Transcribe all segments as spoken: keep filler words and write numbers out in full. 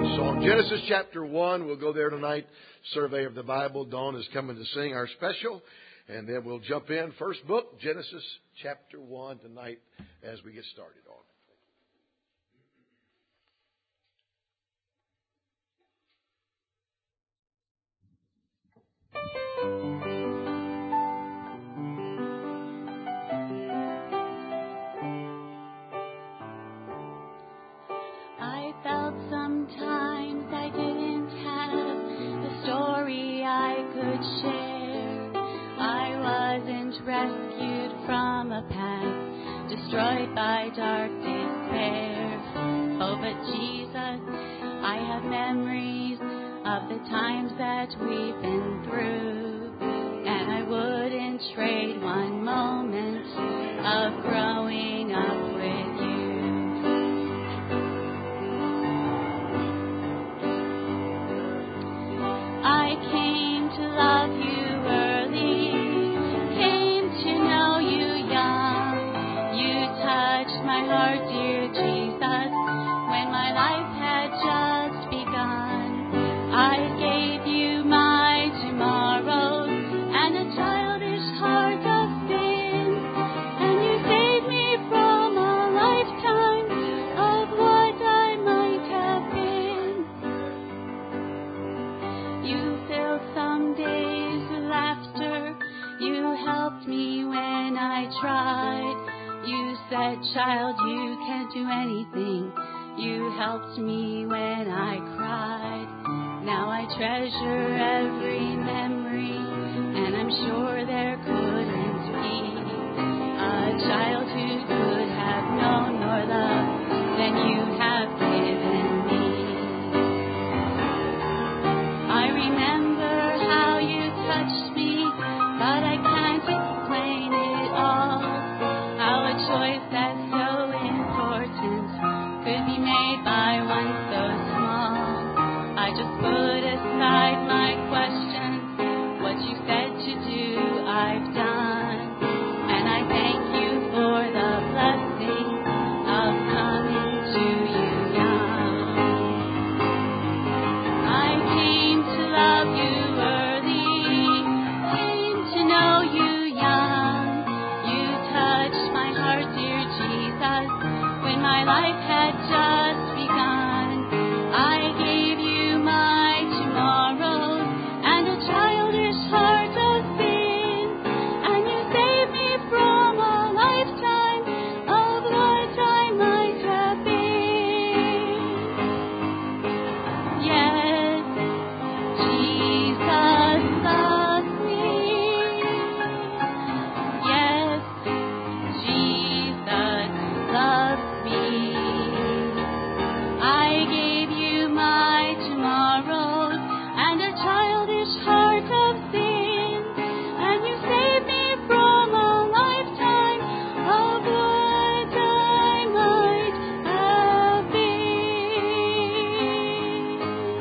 song. Genesis chapter one. We'll go there tonight. Survey of the Bible. Dawn is coming to sing our special. And then we'll jump in. First book, Genesis chapter one tonight as we get started on. I felt sometimes I didn't have the story I could share. I wasn't rescued from a path destroyed by dark despair. Oh, but Jesus, I have memories of the times that we've been through, and I wouldn't trade one moment of growing up with you. I came to love you early, came to know you young. You touched my heart, dear Jesus, when my life had just begun. I gave you my tomorrows and a childish heart of sin, and you saved me from a lifetime of what I might have been. You filled some days with laughter. You helped me when I tried. You said, child, you can't do anything. You helped me when I cried. Now I treasure every memory, and I'm sure there couldn't be a childhood could have known more love than you have given me. I remember how you touched me, but I can't explain it all. How a choice that's so important could be made by one so small. I just put aside my questions. What you said to do, I've done. And I thank you for the blessing of coming to you young. I came to love you early, came to know you young. You touched my heart, dear Jesus, when my life had just begun. I gave you my tomorrows and a childish heart of sin, and you saved me from a lifetime of what I might have been. Yes, Jesus loves me. Yes, Jesus loves me. I gave you my tomorrows and a childish heart of sin, and you saved me from a lifetime of what I might have been.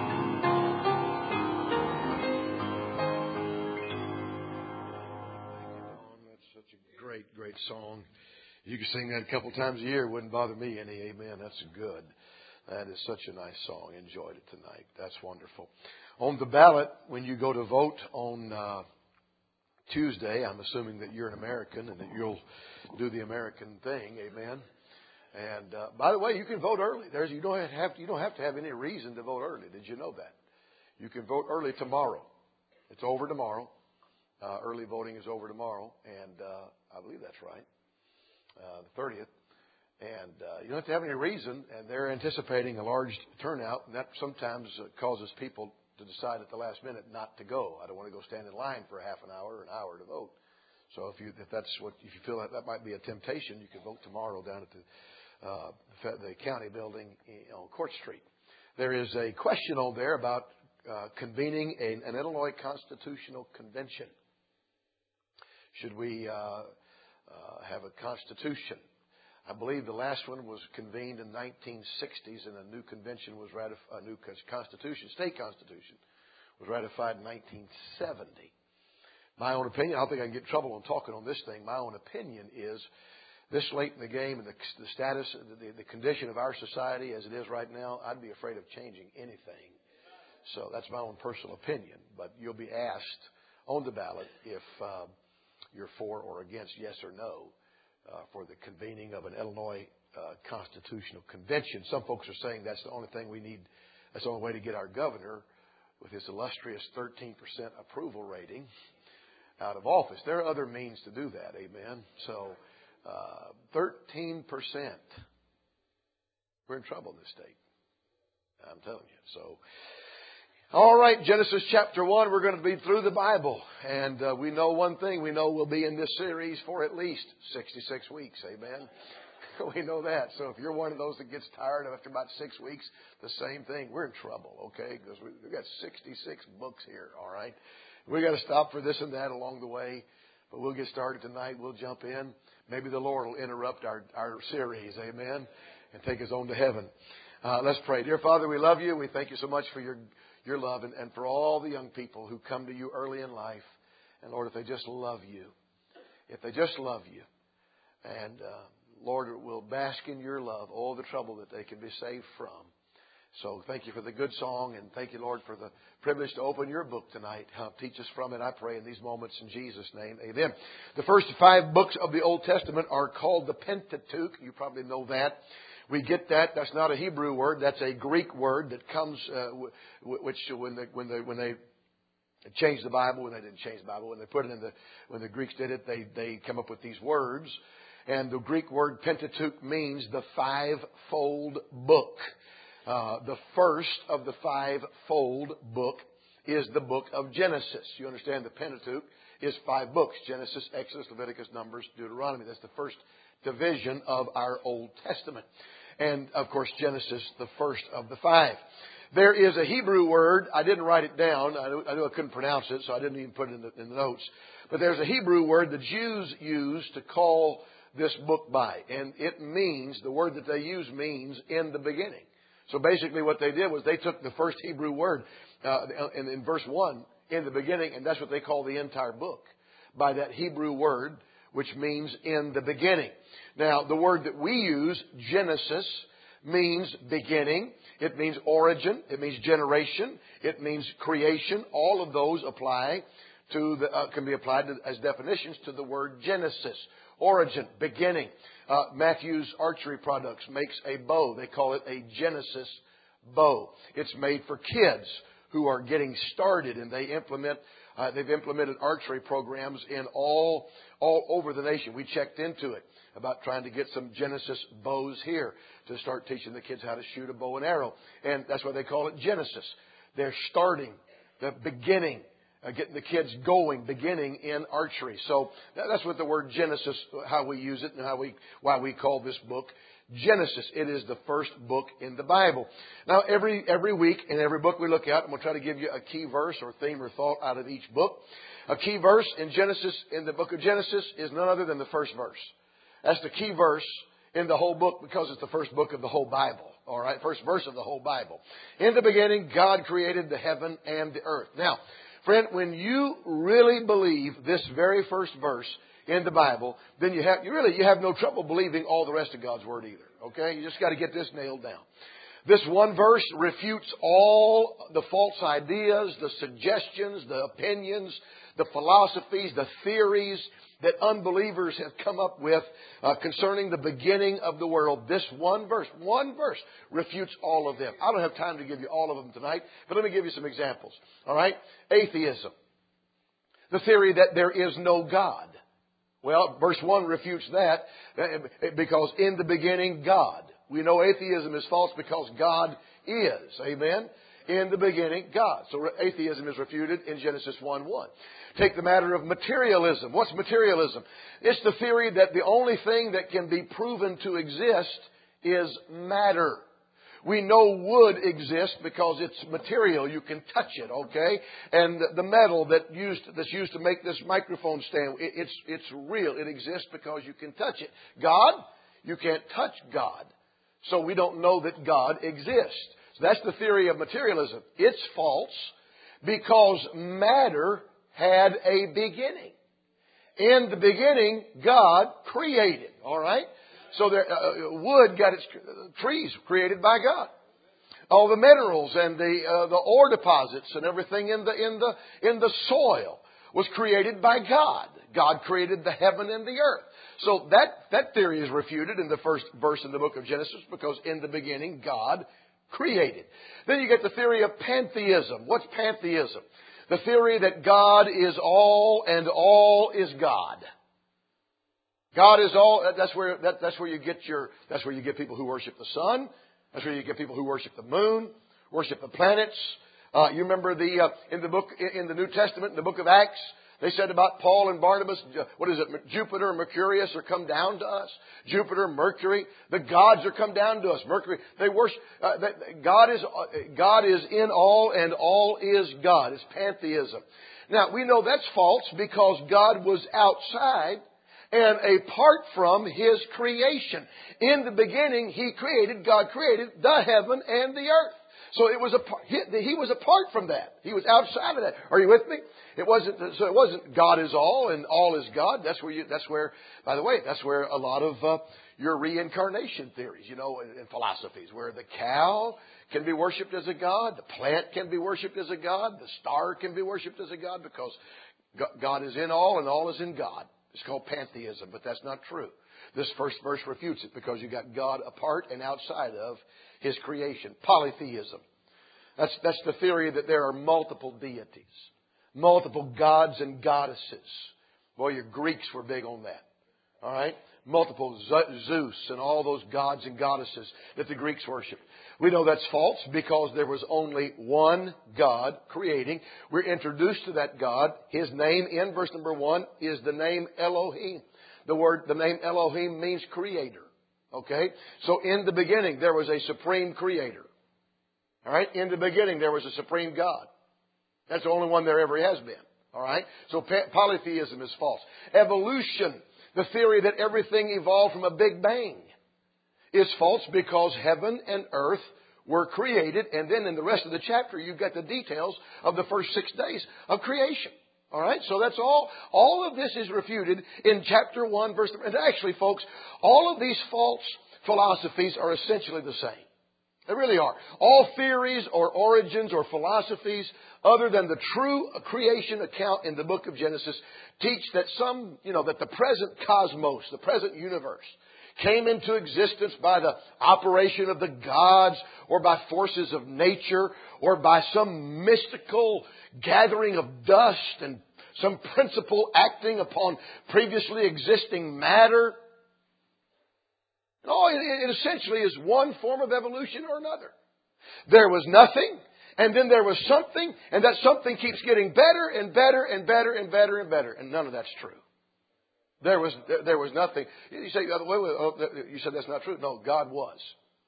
That's such a great, great song. You could sing that a couple times a year. It wouldn't bother me any. Amen. That's good. That is such a nice song. Enjoyed it tonight. That's wonderful. On the ballot, when you go to vote on uh, Tuesday, I'm assuming that you're an American and that you'll do the American thing. Amen. And uh, by the way, you can vote early. There's you don't have to, you don't have to have any reason to vote early. Did you know that? You can vote early tomorrow. It's over tomorrow. Uh, early voting is over tomorrow, and uh, I believe that's right, uh, the thirtieth. And uh, you don't have to have any reason, and they're anticipating a large turnout, and that sometimes uh, causes people to decide at the last minute not to go. I don't want to go stand in line for a half an hour or an hour to vote. So if you if that's what if you feel that that might be a temptation, you can vote tomorrow down at the uh, the county building on Court Street. There is a question on there about uh, convening an, an Illinois Constitutional Convention. Should we uh, uh, have a constitution? I believe the last one was convened in the nineteen sixties, and a new convention was ratified. A new constitution, state constitution, was ratified in nineteen seventy. My own opinion, I don't think I can get in trouble on talking on this thing. My own opinion is this late in the game and the, the status, the, the condition of our society as it is right now, I'd be afraid of changing anything. So that's my own personal opinion. But you'll be asked on the ballot if uh, you're for or against, yes or no, uh, for the convening of an Illinois uh, Constitutional Convention. Some folks are saying that's the only thing we need. That's the only way to get our governor, with his illustrious thirteen percent approval rating, out of office. There are other means to do that, amen. So uh, thirteen percent. We're in trouble in this state. I'm telling you. So, all right, Genesis chapter one, we're going to be through the Bible. And uh, we know one thing. We know we'll be in this series for at least sixty-six weeks, amen. We know that. So if you're one of those that gets tired after about six weeks, the same thing, we're in trouble, okay? Because we've got sixty-six books here, all right? We've got to stop for this and that along the way. But we'll get started tonight. We'll jump in. Maybe the Lord will interrupt our, our series, amen, and take us on to heaven. Uh, let's pray. Dear Father, we love you. We thank you so much for your, your love and, and for all the young people who come to you early in life. And Lord, if they just love you, if they just love you, and uh, Lord, will bask in your love, all the trouble that they can be saved from. So thank you for the good song, and thank you, Lord, for the privilege to open your book tonight. Help teach us from it, I pray, in these moments in Jesus' name. Amen. The first five books of the Old Testament are called the Pentateuch. You probably know that. We get that. That's not a Hebrew word. That's a Greek word that comes, uh, which when they, when they, when they changed the Bible, when they didn't change the Bible, when they put it in the, when the Greeks did it, they, they come up with these words. And the Greek word Pentateuch means the five-fold book. Uh, the first of the five-fold book is the book of Genesis. You understand the Pentateuch is five books. Genesis, Exodus, Leviticus, Numbers, Deuteronomy. That's the first division of our Old Testament. And, of course, Genesis, the first of the five. There is a Hebrew word. I didn't write it down. I knew I, knew I couldn't pronounce it, so I didn't even put it in the, in the notes. But there's a Hebrew word the Jews use to call this book by. And it means, the word that they use means in the beginning. So basically what they did was they took the first Hebrew word uh, in, in verse one, in the beginning, and that's what they call the entire book, by that Hebrew word, which means in the beginning. Now, the word that we use, Genesis, means beginning. It means origin. It means generation. It means creation. All of those apply to the, uh, can be applied to, as definitions to the word Genesis. Origin, beginning. Uh, Matthews Archery Products makes a bow. They call it a Genesis bow. It's made for kids who are getting started, and they implement. Uh, they've implemented archery programs in all all over the nation. We checked into it about trying to get some Genesis bows here to start teaching the kids how to shoot a bow and arrow, and that's why they call it Genesis. They're starting, the beginning. Uh, getting the kids going, beginning in archery. So that's what the word Genesis, how we use it and how we, why we call this book Genesis. It is the first book in the Bible. Now, every, every week in every book we look at, I'm going to try to give you a key verse or theme or thought out of each book. A key verse in Genesis, in the book of Genesis, is none other than the first verse. That's the key verse in the whole book because it's the first book of the whole Bible. All right, first verse of the whole Bible. In the beginning, God created the heaven and the earth. Now, friend, when you really believe this very first verse in the Bible, then you have you really you have no trouble believing all the rest of God's Word either. Okay? You just got to get this nailed down. This one verse refutes all the false ideas, the suggestions, the opinions, the philosophies, the theories that unbelievers have come up with uh, concerning the beginning of the world. This one verse, one verse refutes all of them. I don't have time to give you all of them tonight, but let me give you some examples. All right? Atheism. The theory that there is no God. Well, verse one refutes that because in the beginning, God. We know atheism is false because God is. Amen? In the beginning, God. So atheism is refuted in Genesis one one. Take the matter of materialism. What's materialism? It's the theory that the only thing that can be proven to exist is matter. We know wood exists because it's material. You can touch it, okay? And the metal that used, that's used to make this microphone stand, it, it's, it's real. It exists because you can touch it. God, you can't touch God. So we don't know that God exists. So that's the theory of materialism. It's false because matter had a beginning. In the beginning, God created. All right? So there, uh, wood got its uh, trees created by God. All the minerals and the uh, the ore deposits and everything in the in the in the soil was created by God. God created the heaven and the earth. So that that theory is refuted in the first verse in the book of Genesis, because in the beginning God created. Then you get the theory of pantheism. What's pantheism? The theory that God is all and all is God. God is all. That's where that, that's where you get your. That's where you get people who worship the sun. That's where you get people who worship the moon, worship the planets. Uh, you remember the uh, in the book in the New Testament, in the book of Acts, they said about Paul and Barnabas, what is it? Jupiter and Mercurius are come down to us. Jupiter, Mercury, the gods are come down to us. Mercury, they worship. Uh, God is God is in all, and all is God. It's pantheism. Now we know that's false, because God was outside and apart from His creation. In the beginning, He created, God created the heaven and the earth. So it was a, he, he was apart from that. He was outside of that. Are you with me? It wasn't, so it wasn't God is all and all is God. That's where you, that's where, by the way, that's where a lot of uh, your reincarnation theories, you know, and, and philosophies, where the cow can be worshipped as a god, the plant can be worshipped as a god, the star can be worshipped as a god, because God is in all and all is in God. It's called pantheism, but that's not true. This first verse refutes it, because you got God apart and outside of His creation. Polytheism. That's, that's the theory that there are multiple deities, multiple gods and goddesses. Boy, your Greeks were big on that. All right? Multiple Zeus and all those gods and goddesses that the Greeks worshiped. We know that's false, because there was only one God creating. We're introduced to that God. His name in verse number one is the name Elohim. The word, the name Elohim means creator. Okay? So in the beginning there was a supreme creator. All right? In the beginning there was a supreme God. That's the only one there ever has been. All right? So polytheism is false. Evolution, the theory that everything evolved from a big bang, is false, because heaven and earth were created. And then in the rest of the chapter, you've got the details of the first six days of creation. All right? So that's all. All of this is refuted in chapter one, verse three. And actually, folks, all of these false philosophies are essentially the same. They really are. All theories or origins or philosophies other than the true creation account in the book of Genesis teach that some, you know, that the present cosmos, the present universe, came into existence by the operation of the gods, or by forces of nature, or by some mystical gathering of dust and some principle acting upon previously existing matter. No, it, it essentially is one form of evolution or another. There was nothing, and then there was something, and that something keeps getting better and better and better and better and better, and none of that's true. There was there was nothing. You say, wait, wait, oh, you said that's not true. No, God was.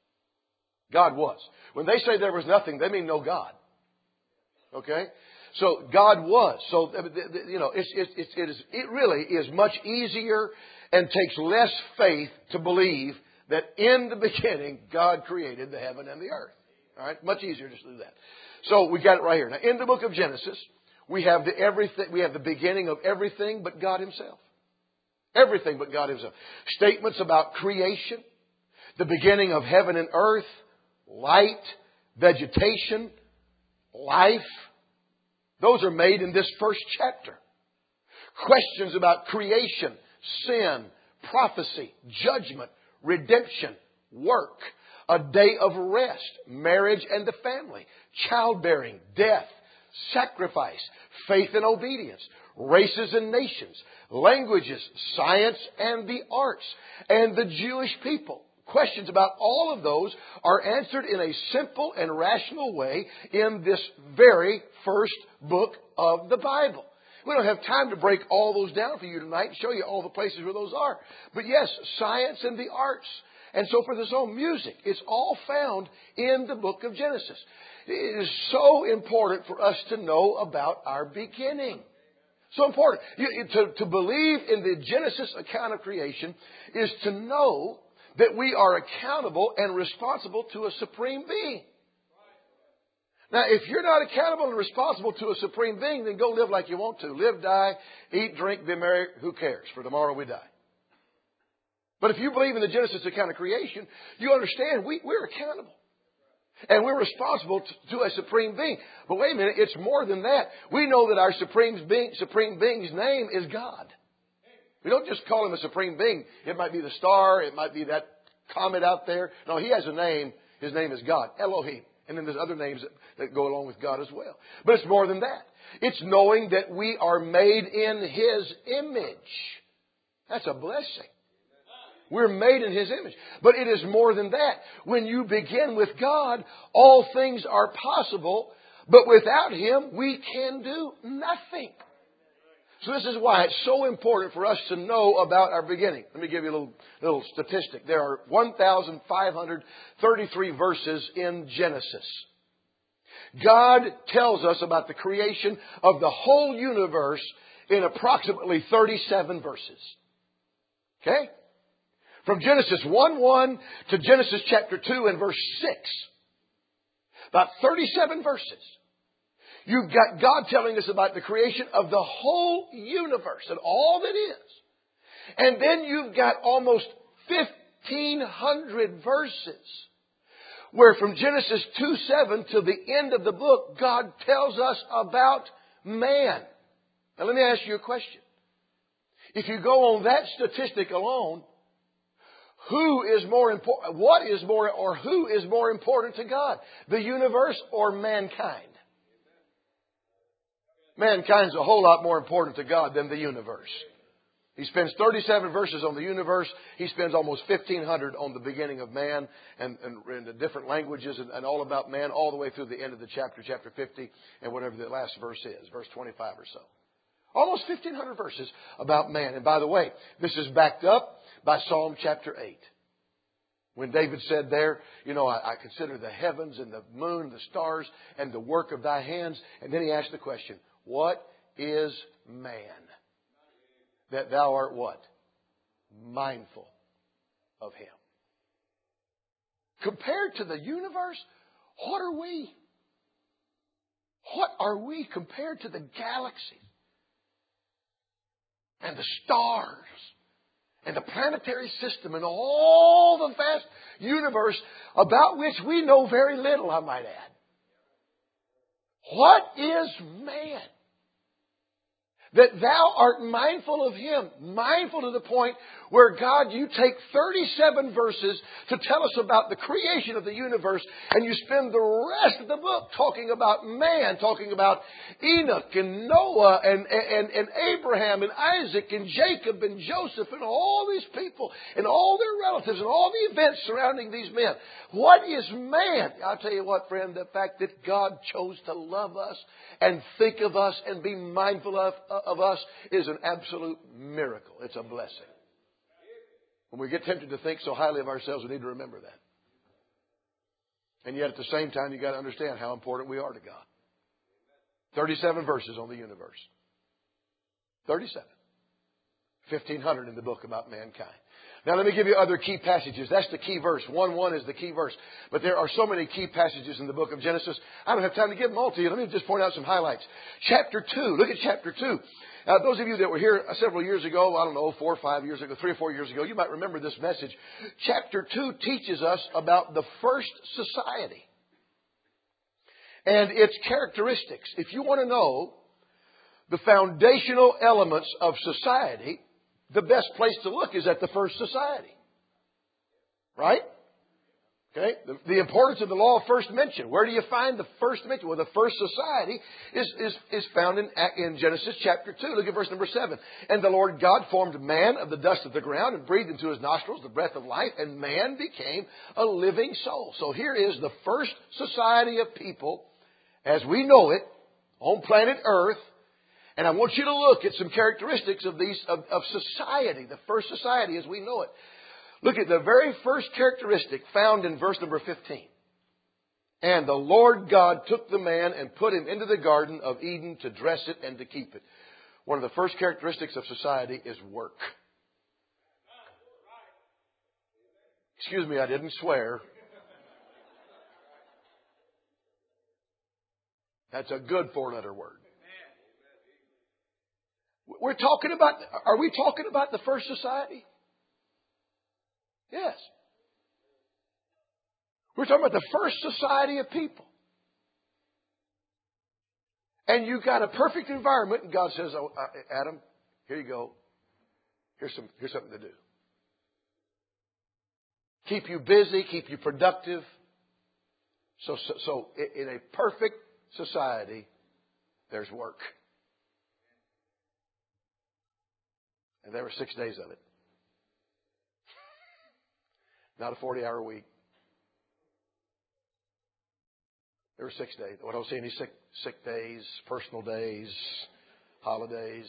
God was. When they say there was nothing, they mean no God. Okay? So God was. So, you know, it's, it's, it's, it, is, it really is much easier and takes less faith to believe that in the beginning God created the heaven and the earth. All right? Much easier just to do that. So we got it right here. Now, in the book of Genesis, we have the everything. We have the beginning of everything but God Himself. Everything but God Himself. Statements about creation, the beginning of heaven and earth, light, vegetation, life. Those are made in this first chapter. Questions about creation, sin, prophecy, judgment, redemption, work, a day of rest, marriage and the family, childbearing, death, sacrifice, faith and obedience, races and nations, languages, science and the arts, and the Jewish people. Questions about all of those are answered in a simple and rational way in this very first book of the Bible. We don't have time to break all those down for you tonight and show you all the places where those are. But yes, science and the arts, and so forth and so on, music, it's all found in the book of Genesis. It is so important for us to know about our beginning. So important. You, to, to believe in the Genesis account of creation is to know that we are accountable and responsible to a supreme being. Now, if you're not accountable and responsible to a supreme being, then go live like you want to. Live, die, eat, drink, be merry. Who cares? For tomorrow we die. But if you believe in the Genesis account of creation, you understand we, we're accountable. And we're responsible to, to a supreme being. But wait a minute, it's more than that. We know that our supreme being, supreme being's name is God. We don't just call him a supreme being. It might be the star. It might be that comet out there. No, he has a name. His name is God, Elohim. And then there's other names that, that go along with God as well. But it's more than that. It's knowing that we are made in His image. That's a blessing. We're made in His image. But it is more than that. When you begin with God, all things are possible. But without Him, we can do nothing. So this is why it's so important for us to know about our beginning. Let me give you a little, little statistic. There are one thousand five hundred thirty-three verses in Genesis. God tells us about the creation of the whole universe in approximately thirty-seven verses. Okay? From Genesis one one to Genesis chapter two and verse six. About thirty-seven verses. You've got God telling us about the creation of the whole universe and all that is. And then you've got almost fifteen hundred verses where from Genesis two seven to the end of the book, God tells us about man. Now let me ask you a question. If you go on that statistic alone, who is more important, what is more, or who is more important to God? The universe or mankind? Mankind's a whole lot more important to God than the universe. He spends thirty-seven verses on the universe. He spends almost fifteen hundred on the beginning of man and, and, and the different languages and, and all about man all the way through the end of the chapter, chapter fifty, and whatever the last verse is, verse twenty-five or so. Almost fifteen hundred verses about man. And by the way, this is backed up by Psalm chapter eight. When David said there, you know, I, I consider the heavens and the moon, the stars, and the work of thy hands. And then he asked the question, what is man? That thou art what? Mindful of him. Compared to the universe, what are we? What are we compared to the galaxies and the stars and the planetary system and all the vast universe about which we know very little, I might add? What is man? That thou art mindful of him. Mindful to the point where, God, you take thirty-seven verses to tell us about the creation of the universe, and you spend the rest of the book talking about man, talking about Enoch and Noah and, and, and Abraham and Isaac and Jacob and Joseph and all these people and all their relatives and all the events surrounding these men. What is man? I'll tell you what, friend, the fact that God chose to love us and think of us and be mindful of, of us is an absolute miracle. It's a blessing. When we get tempted to think so highly of ourselves, we need to remember that. And yet at the same time, you've got to understand how important we are to God. thirty-seven verses on the universe. thirty-seven. fifteen hundred in the book about mankind. Now let me give you other key passages. That's the key verse. one one is the key verse. But there are so many key passages in the book of Genesis. I don't have time to give them all to you. Let me just point out some highlights. Chapter two. Look at chapter two. Uh, those of you that were here several years ago, I don't know, four or five years ago, three or four years ago, you might remember this message. Chapter two teaches us about the first society and its characteristics. If you want to know the foundational elements of society, the best place to look is at the first society. Right? Okay? The, the importance of the law of first mention. Where do you find the first mention? Well, the first society is, is, is found in, in Genesis chapter two. Look at verse number seven. And the Lord God formed man of the dust of the ground and breathed into his nostrils the breath of life, and man became a living soul. So here is the first society of people as we know it on planet Earth. And I want you to look at some characteristics of these of, of society, the first society as we know it. Look at the very first characteristic found in verse number fifteen. And the Lord God took the man and put him into the garden of Eden to dress it and to keep it. One of the first characteristics of society is work. Excuse me, I didn't swear. That's a good four-letter word. We're talking about, are we talking about the first society? Yes. We're talking about the first society of people. And you got a perfect environment, and God says, oh, Adam, here you go. Here's some, here's something to do. Keep you busy, keep you productive. So, so, so in a perfect society, there's work. And there were six days of it. Not a forty-hour week. There were six days. I don't see any sick, sick days, personal days, holidays.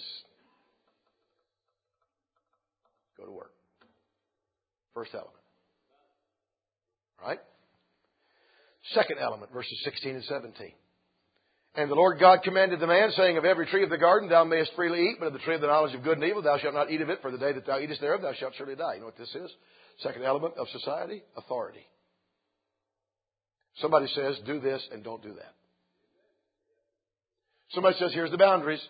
Go to work. First element. Right? Second element, verses sixteen and seventeen. And the Lord God commanded the man, saying, of every tree of the garden thou mayest freely eat, but of the tree of the knowledge of good and evil thou shalt not eat of it, for the day that thou eatest thereof thou shalt surely die. You know what this is? Second element of society, authority. Somebody says, do this and don't do that. Somebody says, here's the boundaries.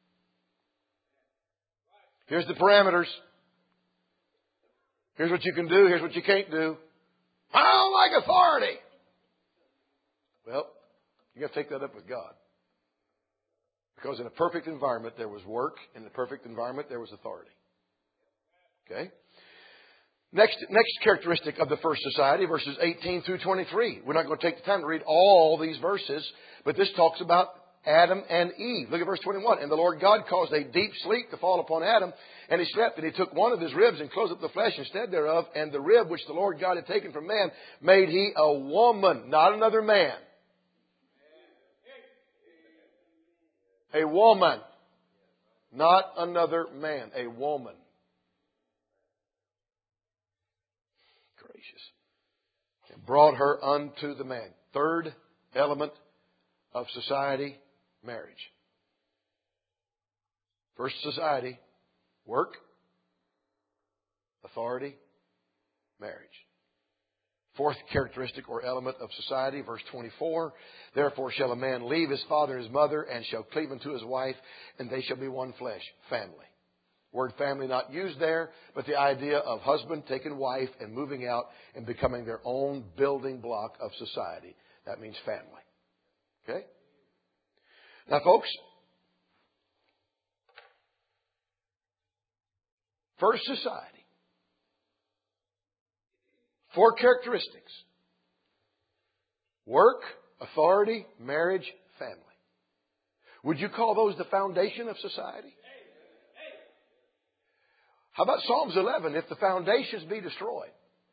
Here's the parameters. Here's what you can do. Here's what you can't do. I don't like authority. Well, you got to take that up with God. Because in a perfect environment, there was work. In a perfect environment, there was authority. Okay? Next, next characteristic of the first society, verses eighteen through twenty-three. We're not going to take the time to read all these verses, but this talks about Adam and Eve. Look at verse twenty-one. And the Lord God caused a deep sleep to fall upon Adam, and he slept, and he took one of his ribs and closed up the flesh instead thereof, and the rib which the Lord God had taken from man made he a woman, not another man. A woman, not another man. A woman. Gracious. And brought her unto the man. Third element of society, marriage. First society, work, authority, marriage. Fourth characteristic or element of society, verse twenty-four. Therefore shall a man leave his father and his mother, and shall cleave unto his wife, and they shall be one flesh. Family. Word family not used there, but the idea of husband taking wife and moving out and becoming their own building block of society. That means family. Okay? Now, folks, first society. Four characteristics. Work, authority, marriage, family. Would you call those the foundation of society? How about Psalms eleven? If the foundations be destroyed,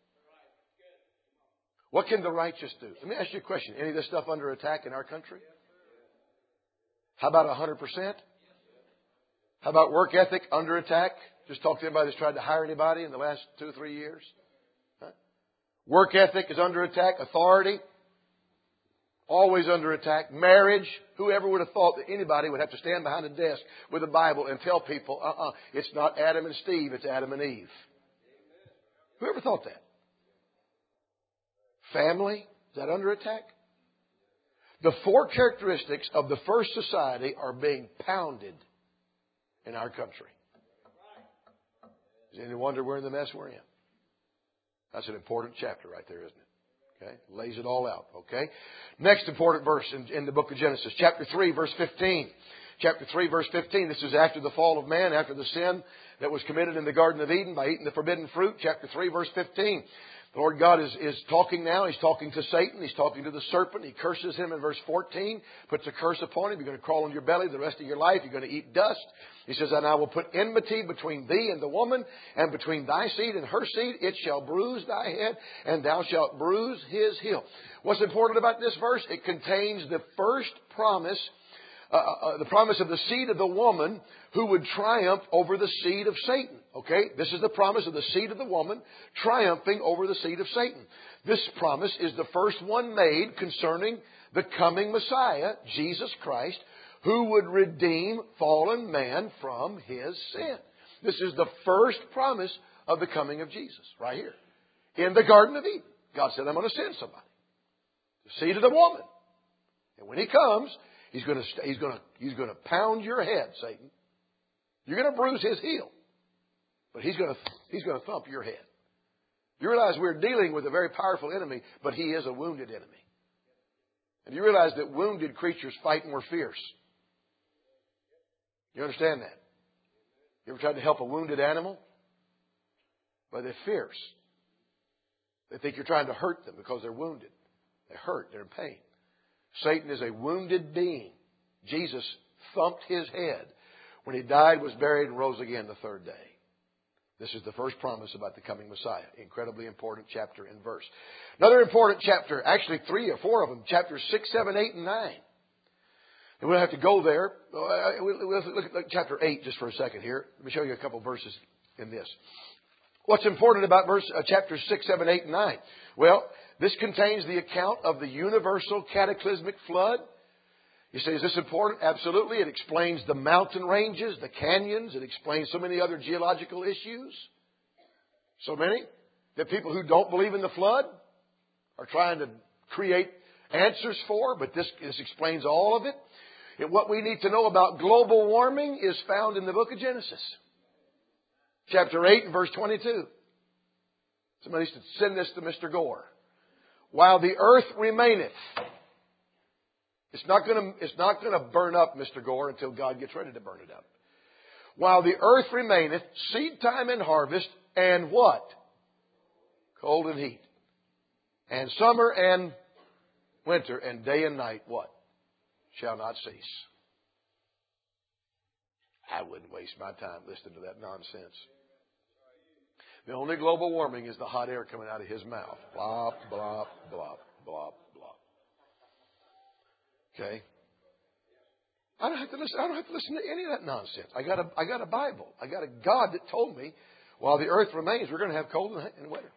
what can the righteous do? Let me ask you a question. Any of this stuff under attack in our country? How about one hundred percent? How about work ethic under attack? Just talk to anybody that's tried to hire anybody in the last two or three years. Work ethic is under attack. Authority, always under attack. Marriage, whoever would have thought that anybody would have to stand behind a desk with a Bible and tell people, uh-uh, it's not Adam and Steve, it's Adam and Eve. Whoever thought that? Family, is that under attack? The four characteristics of the first society are being pounded in our country. Is any wonder we're in the mess we're in? That's an important chapter right there, isn't it? Okay. Lays it all out. Okay. Next important verse in, in the book of Genesis. Chapter three, verse fifteen. Chapter three, verse fifteen. This is after the fall of man, after the sin that was committed in the Garden of Eden by eating the forbidden fruit. Chapter three, verse fifteen. The Lord God is, is talking now. He's talking to Satan. He's talking to the serpent. He curses him in verse fourteen. Puts a curse upon him. You're going to crawl on your belly the rest of your life. You're going to eat dust. He says, and I will put enmity between thee and the woman, and between thy seed and her seed. It shall bruise thy head, and thou shalt bruise his heel. What's important about this verse? It contains the first promise, uh, uh, the promise of the seed of the woman who would triumph over the seed of Satan. Okay? This is the promise of the seed of the woman triumphing over the seed of Satan. This promise is the first one made concerning the coming Messiah, Jesus Christ, who would redeem fallen man from his sin. This is the first promise of the coming of Jesus, right here. In the Garden of Eden. God said, I'm going to send somebody. The seed of the woman. And when he comes, he's going to, he's going to, he's going to pound your head, Satan. You're going to bruise his heel. But he's going to, he's going to thump your head. You realize we're dealing with a very powerful enemy, but he is a wounded enemy. And you realize that wounded creatures fight more fierce. You understand that? You ever tried to help a wounded animal? Well, they're fierce. They think you're trying to hurt them because they're wounded. They hurt. They're in pain. Satan is a wounded being. Jesus thumped his head when he died, was buried, and rose again the third day. This is the first promise about the coming Messiah. Incredibly important chapter and verse. Another important chapter, actually three or four of them, chapters six, seven, eight, and nine. And we'll have to go there. We'll look at chapter eight just for a second here. Let me show you a couple verses in this. What's important about verse uh, chapters six, seven, eight, and nine? Well, this contains the account of the universal cataclysmic flood. You say, is this important? Absolutely. It explains the mountain ranges, the canyons. It explains so many other geological issues. So many that people who don't believe in the flood are trying to create answers for. But this, this explains all of it. And what we need to know about global warming is found in the book of Genesis. Chapter eight and verse twenty-two. Somebody should send this to Mister Gore. While the earth remaineth. It's not going to, it's not going to burn up, Mister Gore, until God gets ready to burn it up. While the earth remaineth, seed time and harvest, and what? Cold and heat. And summer and winter, and day and night, what? Shall not cease. I wouldn't waste my time listening to that nonsense. The only global warming is the hot air coming out of his mouth. Blop, blop, blop, blop, blop. Okay? I don't have to listen. I don't have to listen to any of that nonsense. I got a, I got a Bible. I got a God that told me, while the earth remains, we're going to have cold and winter.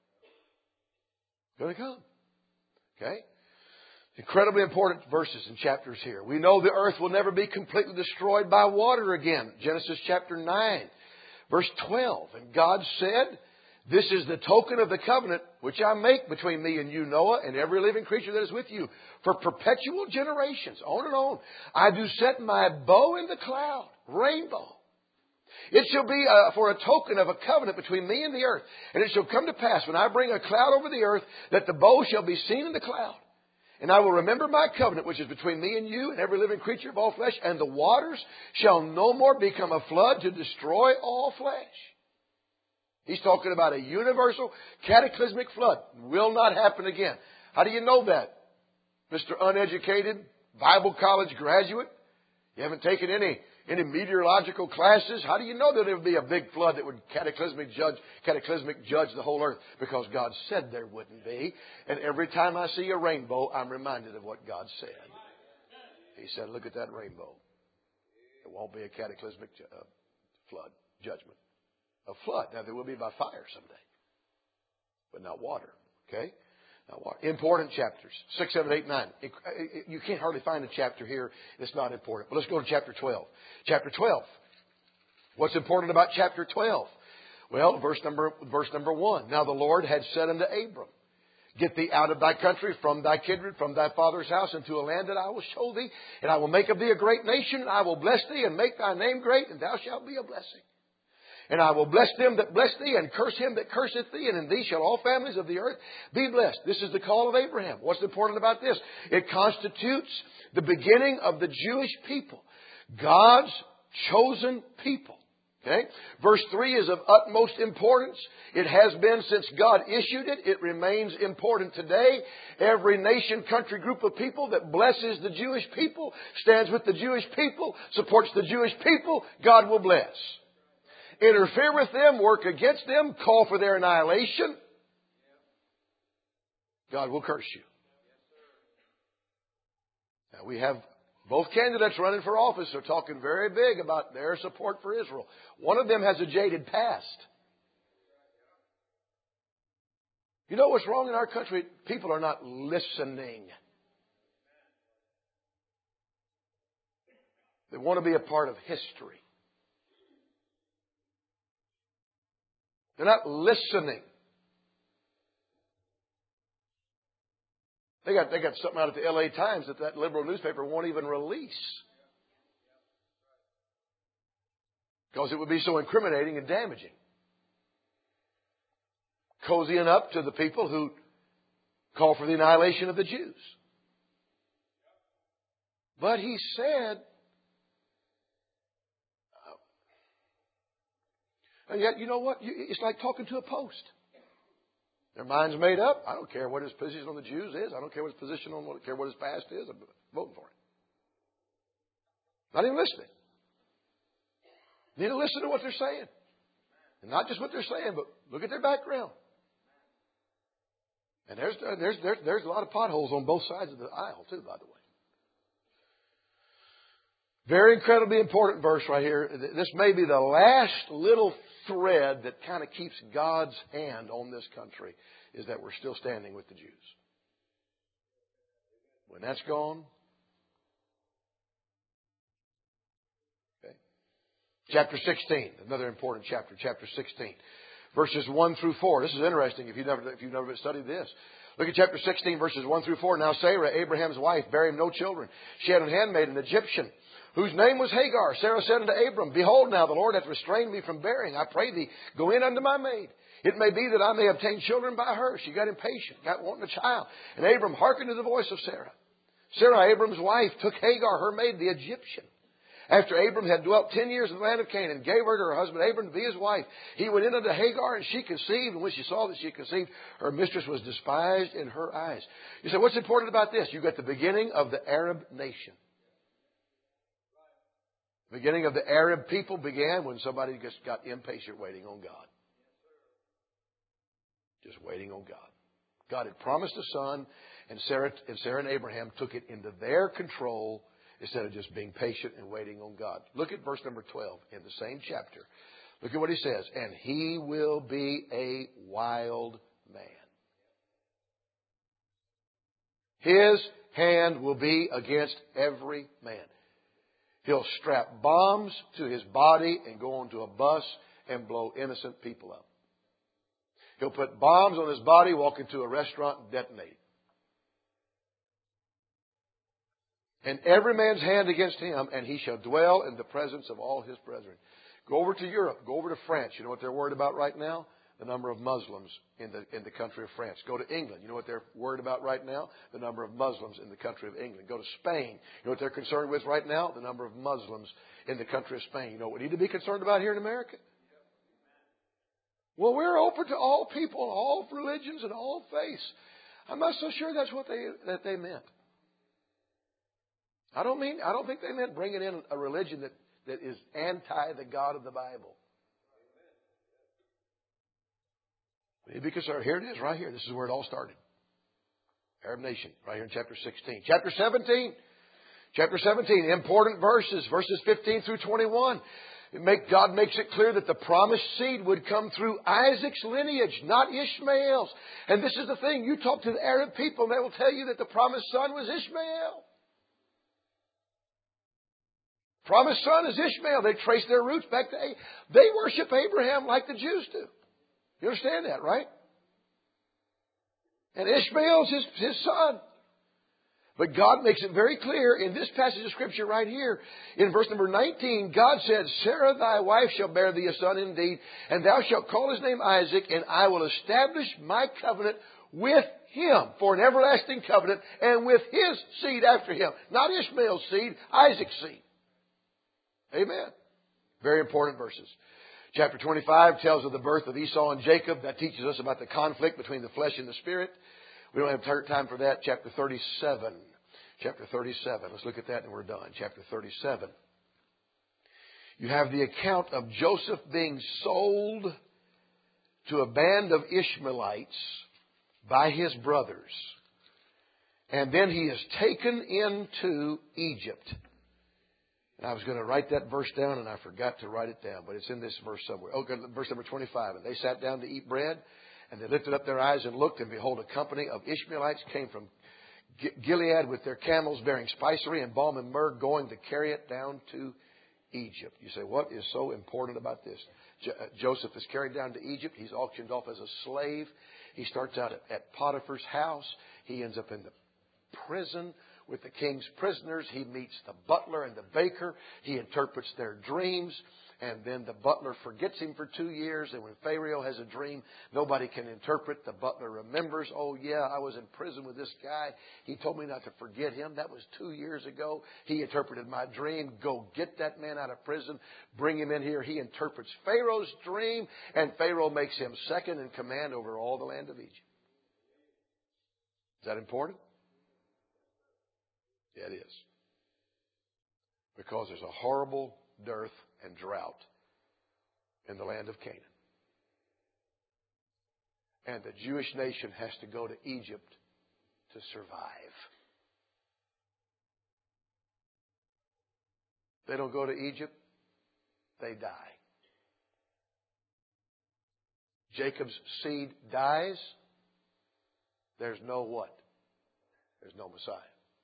It's going to come. Okay? Incredibly important verses and chapters here. We know the earth will never be completely destroyed by water again. Genesis chapter nine, verse twelve. And God said, this is the token of the covenant which I make between me and you, Noah, and every living creature that is with you, for perpetual generations. On and on. I do set my bow in the cloud, rainbow. It shall be uh, for a token of a covenant between me and the earth. And it shall come to pass, when I bring a cloud over the earth, that the bow shall be seen in the cloud. And I will remember my covenant, which is between me and you and every living creature of all flesh. And the waters shall no more become a flood to destroy all flesh. He's talking about a universal cataclysmic flood. Will not happen again. How do you know that, Mister Uneducated Bible college graduate? You haven't taken any, any meteorological classes? How do you know that there would be a big flood that would cataclysmic judge, cataclysmic judge the whole earth? Because God said there wouldn't be. And every time I see a rainbow, I'm reminded of what God said. He said, look at that rainbow. It won't be a cataclysmic uh, flood, judgment. A flood. Now, there will be by fire someday. But not water. Okay? Not water. Important chapters. Six, seven, eight, nine. You can't hardly find a chapter here that's not important. But let's go to chapter twelve. Chapter twelve. What's important about chapter twelve? Well, verse number, verse number one. Now the Lord had said unto Abram, get thee out of thy country, from thy kindred, from thy father's house, into a land that I will show thee. And I will make of thee a great nation, and I will bless thee, and make thy name great, and thou shalt be a blessing. And I will bless them that bless thee, and curse him that curseth thee, and in thee shall all families of the earth be blessed. This is the call of Abraham. What's important about this? It constitutes the beginning of the Jewish people. God's chosen people. Okay? Verse three is of utmost importance. It has been since God issued it. It remains important today. Every nation, country, group of people that blesses the Jewish people, stands with the Jewish people, supports the Jewish people, God will bless. Interfere with them, work against them, call for their annihilation, God will curse you. Now we have both candidates running for office are talking very big about their support for Israel. One of them has a jaded past. You know what's wrong in our country? People are not listening. They want to be a part of history. They're not listening. They got, they got something out of the L A Times that that liberal newspaper won't even release. Because it would be so incriminating and damaging. cozying up to the people who call for the annihilation of the Jews. But he said, and yet, you know what? It's like talking to a post. Their mind's made up. I don't care what his position on the Jews is. I don't care what his position on, I don't care what his past is. I'm voting for him. Not even listening. Need to listen to what they're saying. And not just what they're saying, but look at their background. And there's, there's, there's, there's a lot of potholes on both sides of the aisle, too, by the way. Very incredibly important verse right here. This may be the last little thread that kind of keeps God's hand on this country, is that we're still standing with the Jews. When that's gone, okay. Chapter sixteen, another important chapter, chapter sixteen. Verses one through four. This is interesting if you've never, if you've never studied this. Look at chapter sixteen, verses one through four. Now Sarah, Abraham's wife, bare him no children. She had a handmaid, an Egyptian, whose name was Hagar. Sarah said unto Abram, Behold now, the Lord hath restrained me from bearing. I pray thee, go in unto my maid. It may be that I may obtain children by her. She got impatient, got wanting a child. And Abram hearkened to the voice of Sarah. Sarah, Abram's wife, took Hagar, her maid, the Egyptian. After Abram had dwelt ten years in the land of Canaan, and gave her to her husband Abram to be his wife, he went in unto Hagar, and she conceived. And when she saw that she conceived, her mistress was despised in her eyes. You say, what's important about this? You've got the beginning of the Arab nation. The beginning of the Arab people began when somebody just got impatient waiting on God. Just waiting on God. God had promised a son, and Sarah and Sarah and Abraham took it into their control instead of just being patient and waiting on God. Look at verse number twelve in the same chapter. Look at what he says. And he will be a wild man. His hand will be against every man. He'll strap bombs to his body and go onto a bus and blow innocent people up. He'll put bombs on his body, walk into a restaurant, and detonate. And every man's hand against him, and he shall dwell in the presence of all his brethren. Go over to Europe. Go over to France. You know what they're worried about right now? The number of Muslims in the, in the country of France. Go to England. You know what they're worried about right now? The number of Muslims in the country of England. Go to Spain. You know what they're concerned with right now? The number of Muslims in the country of Spain. You know what we need to be concerned about here in America? Well, we're open to all people, all religions, and all faiths. I'm not so sure that's what they that they meant. I don't mean I don't think they meant bringing in a religion that, that is anti the God of the Bible. Because here it is, right here. This is where it all started. Arab nation, right here in chapter sixteen. Chapter seventeen. Chapter seventeen, important verses, verses fifteen through twenty-one. It make, God makes it clear that the promised seed would come through Isaac's lineage, not Ishmael's. And this is the thing. You talk to the Arab people and they will tell you that the promised son was Ishmael. Promised son is Ishmael. They trace their roots back to Abraham. They worship Abraham like the Jews do. You understand that, right? And Ishmael's his, his son. But God makes it very clear in this passage of Scripture right here. In verse number nineteen, God said, Sarah thy wife shall bear thee a son indeed, and thou shalt call his name Isaac, and I will establish my covenant with him for an everlasting covenant, and with his seed after him. Not Ishmael's seed, Isaac's seed. Amen. Very important verses. Chapter twenty-five tells of the birth of Esau and Jacob. That teaches us about the conflict between the flesh and the spirit. We don't have time for that. Chapter thirty-seven. Chapter thirty-seven. Let's look at that and we're done. Chapter thirty-seven. You have the account of Joseph being sold to a band of Ishmaelites by his brothers. And then he is taken into Egypt. And I was going to write that verse down and I forgot to write it down. But it's in this verse somewhere. Okay, verse number twenty-five. And they sat down to eat bread. And they lifted up their eyes and looked, and behold, a company of Ishmaelites came from Gilead with their camels bearing spicery and balm and myrrh, going to carry it down to Egypt. You say, what is so important about this? Joseph is carried down to Egypt. He's auctioned off as a slave. He starts out at Potiphar's house. He ends up in the prison with the king's prisoners. He meets the butler and the baker. He interprets their dreams. And then the butler forgets him for two years. And when Pharaoh has a dream nobody can interpret, the butler remembers, oh yeah, I was in prison with this guy. He told me not to forget him. That was two years ago. He interpreted my dream. Go get that man out of prison. Bring him in here. He interprets Pharaoh's dream. And Pharaoh makes him second in command over all the land of Egypt. Is that important? Yeah, it is. Because there's a horrible dearth and drought in the land of Canaan. And the Jewish nation has to go to Egypt to survive. They don't go to Egypt, they die. Jacob's seed dies, there's no what? There's no Messiah.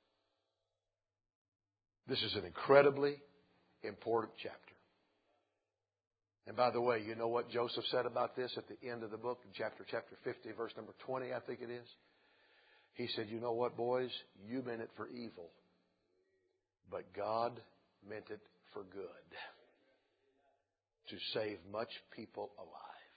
This is an incredibly important chapter. And by the way, you know what Joseph said about this at the end of the book, in chapter chapter fifty, verse number twenty, I think it is. He said, you know what, boys? You meant it for evil, but God meant it for good, to save much people alive.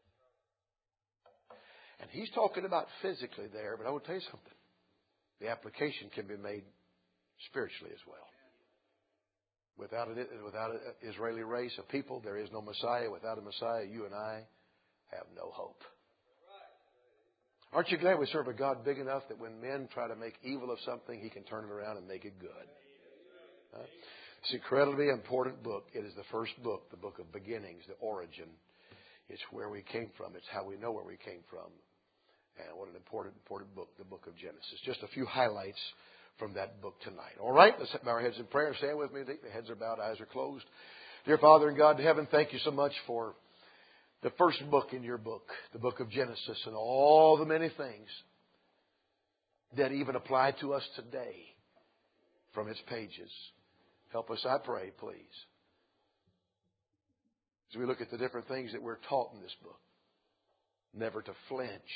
And he's talking about physically there, but I will tell you something. The application can be made spiritually as well. Without an, without an Israeli race, a people, there is no Messiah. Without a Messiah, you and I have no hope. Aren't you glad we serve a God big enough that when men try to make evil of something, He can turn it around and make it good? Huh? It's an incredibly important book. It is the first book, the book of beginnings, the origin. It's where we came from. It's how we know where we came from. And what an important, important book, the book of Genesis. Just a few highlights from that book tonight. All right, let's bow our heads in prayer. Stand with me. The heads are bowed, eyes are closed. Dear Father in God in heaven, thank you so much for the first book in your book, the book of Genesis, and all the many things that even apply to us today from its pages. Help us, I pray, please, as we look at the different things that we're taught in this book, never to flinch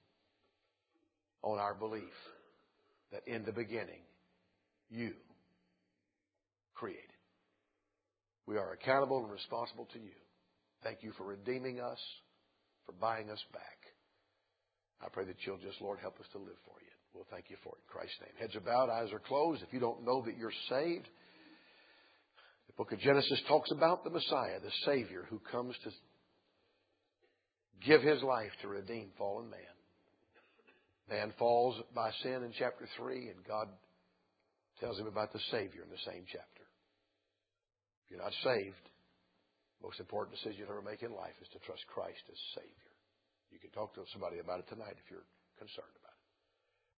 on our belief that in the beginning, you created. We are accountable and responsible to you. Thank you for redeeming us, for buying us back. I pray that you'll just, Lord, help us to live for you. We'll thank you for it in Christ's name. Heads are bowed, eyes are closed. If you don't know that you're saved, the book of Genesis talks about the Messiah, the Savior, who comes to give His life to redeem fallen man. Man falls by sin in chapter three, and God tells him about the Savior in the same chapter. If you're not saved, the most important decision you'll ever make in life is to trust Christ as Savior. You can talk to somebody about it tonight if you're concerned.